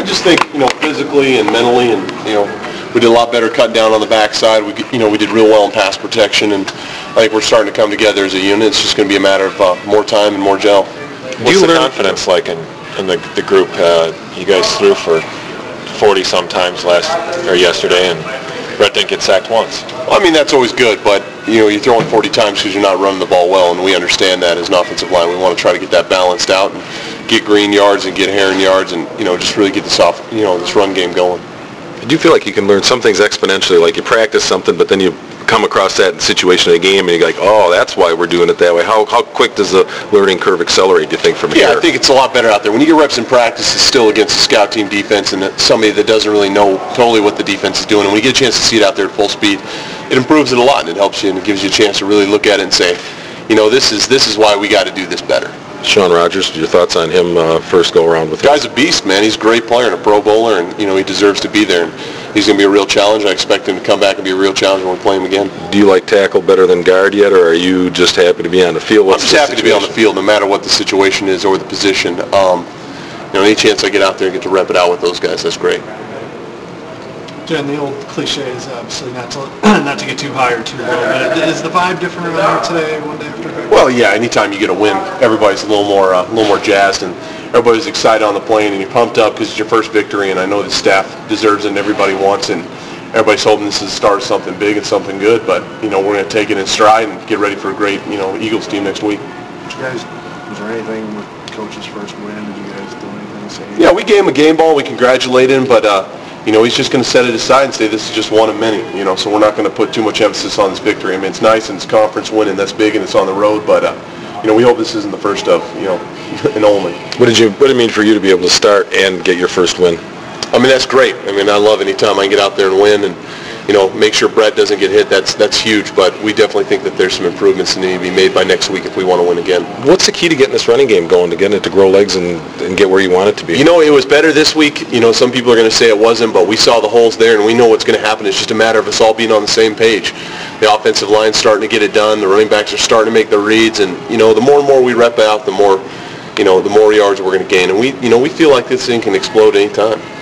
just think, physically and mentally, and we did a lot better cutting down on the backside. We did real well in pass protection, and I think we're starting to come together as a unit. It's just going to be a matter of more time and more gel. What's the confidence like in the group? You guys threw for 40 sometimes yesterday, and Brett didn't get sacked once. Well, I mean, that's always good, but you're throwing 40 times because you're not running the ball well, and we understand that as an offensive line. We want to try to get that balanced out and get Green yards and get Herron yards, and just really get this run game going. Do you feel like you can learn some things exponentially, like you practice something, but then you come across that situation of the game, and you're like, oh, that's why we're doing it that way? How quick does the learning curve accelerate, do you think, from here? Yeah, I think it's a lot better out there. When you get reps in practice, it's still against a scout team defense and somebody that doesn't really know totally what the defense is doing. And when you get a chance to see it out there at full speed, it improves it a lot, and it helps you, and it gives you a chance to really look at it and say, this is why we got to do this better. Sean Rogers, your thoughts on him first go-around with him? Guy's a beast, man. He's a great player and a Pro Bowler, and, he deserves to be there. And he's going to be a real challenge. I expect him to come back and be a real challenge when we play him again. Do you like tackle better than guard yet, or are you just happy to be on the field? I'm just happy to be on the field no matter what the situation is or the position. Any chance I get out there and get to rep it out with those guys, that's great. Jen, the old cliche is obviously not to get too high or too low, but is the vibe different around here today, one day after? Well, yeah. Anytime you get a win, everybody's a little more jazzed, and everybody's excited on the plane, and you're pumped up because it's your first victory. And I know the staff deserves it, and everybody wants it. And everybody's hoping this is the start of something big and something good. But we're going to take it in stride and get ready for a great Eagles team next week. Was there anything with Coach's first win? Did you guys do anything? Yeah, we gave him a game ball. We congratulated him, but he's just going to set it aside and say this is just one of many. So we're not going to put too much emphasis on this victory. I mean, it's nice and it's conference win and that's big and it's on the road, but we hope this isn't the first of and only. What did it mean for you to be able to start and get your first win? I mean, that's great. I mean, I love any time I can get out there and win and make sure Brett doesn't get hit. That's huge, but we definitely think that there's some improvements that need to be made by next week if we want to win again. What's the key to getting this running game going, to getting it to grow legs and get where you want it to be? It was better this week. Some people are going to say it wasn't, but we saw the holes there, and we know what's going to happen. It's just a matter of us all being on the same page. The offensive line's starting to get it done. The running backs are starting to make the reads, and the more and more we rep out, the more yards we're going to gain. And we feel like this thing can explode anytime.